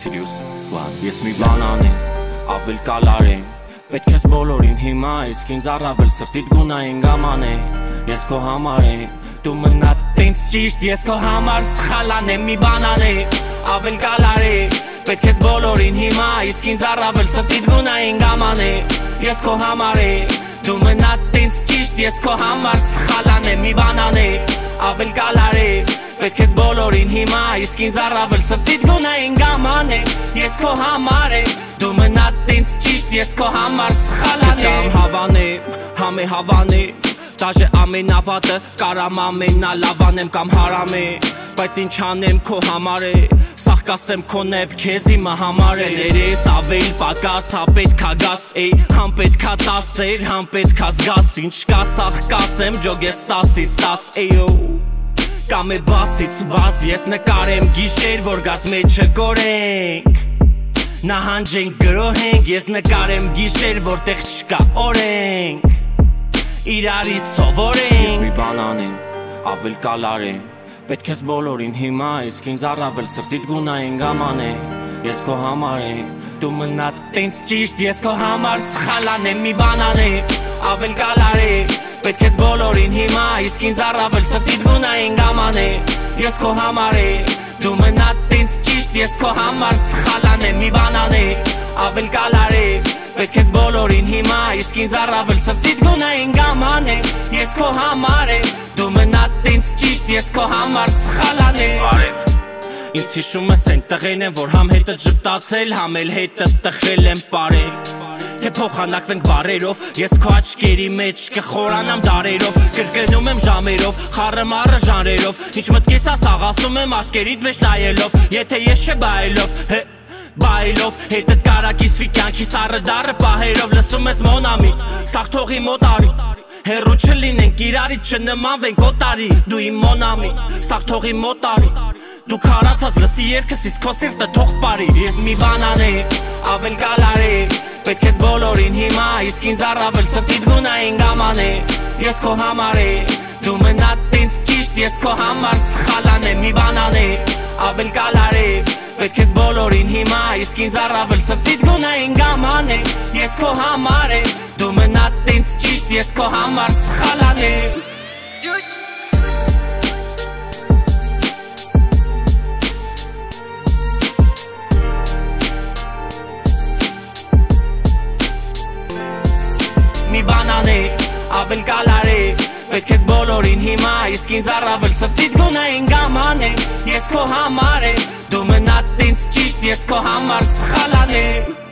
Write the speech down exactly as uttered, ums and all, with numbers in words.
Serious one Ես մի բան անեմ, ավել կալար եմ Պետք ես բոլորին հիմա, իսկ ինձ առավել սրտիդ գունային գաման է Ես քո համար եմ, դու մնա տենց ճիշտ Ես քո համար սխալ անեմ, մի բան անեմ, ավել կալար է Պետք ես բոլորին հիմա, իսկ ինձ առավել սրտիդ գունային գաման է Ես քո համար եմ, դու մնա տենց ճիշտ Ես քո համար սխալ անեմ, մի բան անեմ, ավել կալար է Պետք ես բոլորին հիմա, իսկ ինձ առավել սրտիդ գունային գաման է Ես քո համար եմ, դու մնա տենց ճիշտ Ես քո համար սխալ անեմ Ես կամ հավանեմ, համ է հավանեմ Դաժե ամենավատը կարամ ամենալավ անեմ կամ հարամեմ Բայց ինչ անեմ քո համար է Սաղ կասեմ քո նեպ քեզ իմը համար է Ներես ավել պակաս, հա պետքա գաս Էй, համ պետքա տասեր, համ պետքա զգաս Ինչ կա սաղ կասեմ, ջոգ ես տասից տաս Էյո Կամ է բասից բաս, ես նկարեմ գիշեր, որ գազ մեջը կորենք Նահանջենք գրոհենք, ես նկարեմ գիշեր, որտեղ չկա օրենք Իրարից սովորենք Ես մի բան անեմ, ավել կալար եմ Պետք ես բոլորին հիմա, իսկ ինձ առավել սրտիդ գունային գաման է Ես քո համար եմ, դու մնա տենց ճիշտ Ես քո համար սխալ անեմ, մի բան անեմ, ավել կալար է Պետք ես բոլորին հիմա, իսկ ինձ առավել սրտիդ գունային գաման է Ես քո համար եմ, դու մնա տենց ճիշտ Ես քո համար սխալ անեմ, մի բան անեմ, ավել կալար է Պետք ես բոլորին հիմա, իսկ ինձ առավել սրտիդ գունային գաման է Ես քո համար եմ, դու մնա տենց ճիշտ Ես քո համար սխալ անեմ Բարև Ինձ հիշում ես են տղեն եմ, որ համ հետը ժպտացել, համ էլ հետը տխրել եմ պարել Թե փոխանակվենք բարերով, ես քո աչքերի մեջ կխորանամ դարերով Կրկնում եմ ժամերով, խառը մարը ժանրերով Ինչ մտքիս ասաղ ասում եմ աչքերիդ մեջ նայելով Եթե ես չէ բայելով, հե Բայելով, հետըտ կարակիսվի կյանքի սառը դարը պահերով Լսում ես մոնամի, սաղ թողի մոտարի Հերու չլինենք իրարից չնմանվենք օտարի Դու իմ մոնամի, սաղ թողի մոտարի Դու քարացած լսի երկս, իսկ քո սիրտը թող բարի Ես մի բան անեմ, ավել կալար է Պետք ես բոլորին հիմա, իսկ ինձ առավել սրտիդ գունային գաման է Ես քո համար եմ, դու մնա տենց ճիշտ Ես քո համար սխալ անեմ, մի բան անեմ, ավել կալար է Պետք ես բոլորին հիմա, իսկ ինձ առավել սրտիդ գունային գաման է Ես քո համար եմ, դու մնա տենց ճիշտ Ես քո համար սխալ անեմ Դուշ Մի բան անեմ, ավել կալար է Պետք ես բոլորին հիմա, իսկ ինձ առավել սրտիդ գունային գաման է Ես քո համար եմ, դու մնա տենց ճիշտ Ես քո համար սխալ անեմ